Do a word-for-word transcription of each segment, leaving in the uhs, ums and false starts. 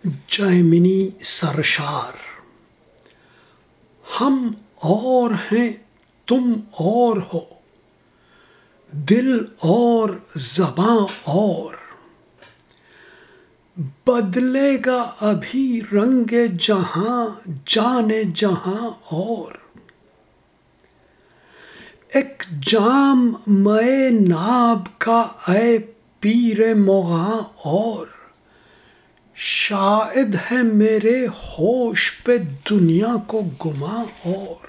Gemini سرشار، ہم اور ہیں تم اور ہو، دل اور زباں اور، بدلے گا ابھی رنگ جہاں جانے جہاں اور، ایک جام مے ناب کا اے پیر مغاں اور، شاہد ہے میرے ہوش پہ دنیا کو گماں اور،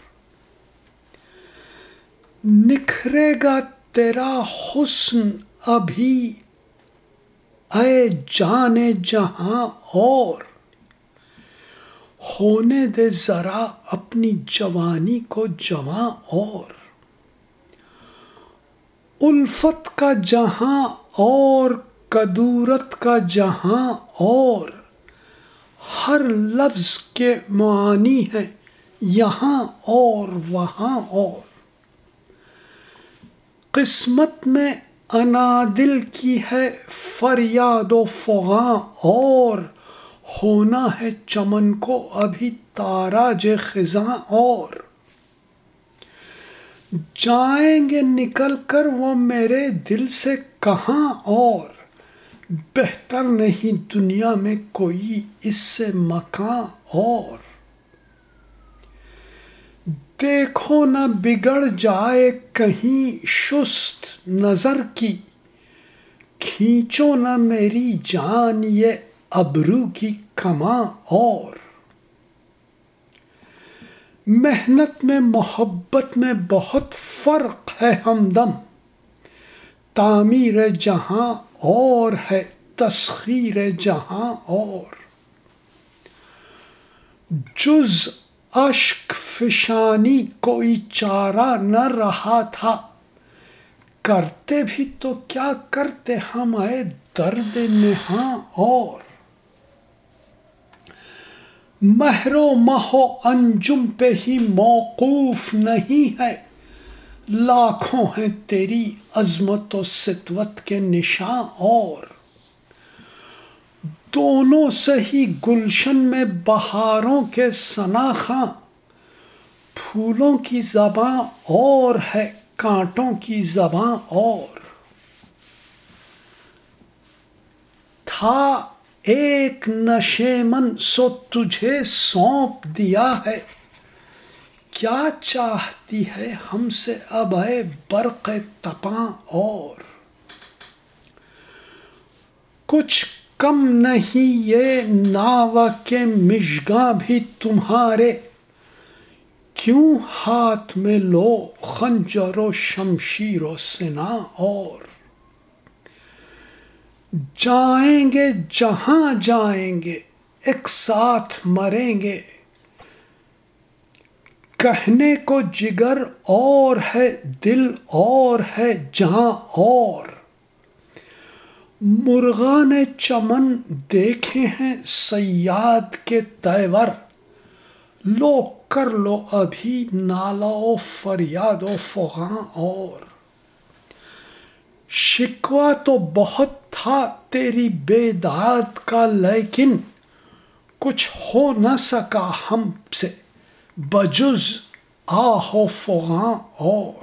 نکھرے گا تیرا حسن ابھی اے جانے جہاں اور، ہونے دے ذرا اپنی جوانی کو جواں اور، الفت کا جہاں اور کدورت کا جہاں اور، ہر لفظ کے معانی ہے یہاں اور وہاں اور، قسمت میں انادل کی ہے فریاد و فغاں اور، ہونا ہے چمن کو ابھی تاراج خزاں اور، جائیں گے نکل کر وہ میرے دل سے کہاں اور، بہتر نہیں دنیا میں کوئی اس سے مکاں اور، دیکھو نہ بگڑ جائے کہیں شست نظر کی، کھینچو نہ میری جان یہ ابرو کی کماں اور، محنت میں محبت میں بہت فرق ہے ہمدم، تعمیر جہاں اور ہے تسخیر جہاں اور، جز اشک فشانی کوئی چارہ نہ رہا تھا، کرتے بھی تو کیا کرتے ہم اے درد نہاں اور، مہر و مہ و انجم پہ ہی موقوف نہیں ہے، لاکھوں ہیں تیری عظمت و سطوت کے نشاں اور، دونوں سے ہی گلشن میں بہاروں کے ثنا خواں، پھولوں کی زباں اور ہے کانٹوں کی زباں اور، تھا ایک نشیمن سو تجھے سونپ دیا ہے، کیا چاہتی ہے ہم سے اب اے برق تپاں اور، کچھ کم نہیں یہ ناوک مژگاں بھی تمہارے، کیوں ہاتھ میں لو خنجر و شمشیر و سناں اور، جائیں گے جہاں جائیں گے ایک ساتھ مریں گے، کہنے کو جگر اور ہے دل اور ہے جاں اور، مرغان چمن دیکھے ہیں صیاد کے تیور، لو کر لو ابھی نالہ و فریاد و فغاں اور، شکوہ تو بہت تھا تیری بیداد کا لیکن کچھ ہو نہ سکا ہم سے بجز آہ و فغاں اور،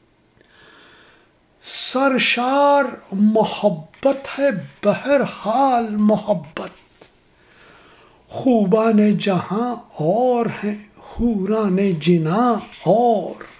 سرشار محبت ہے بہرحال محبت، خوبان جہاں اور ہیں حوران جناں اور۔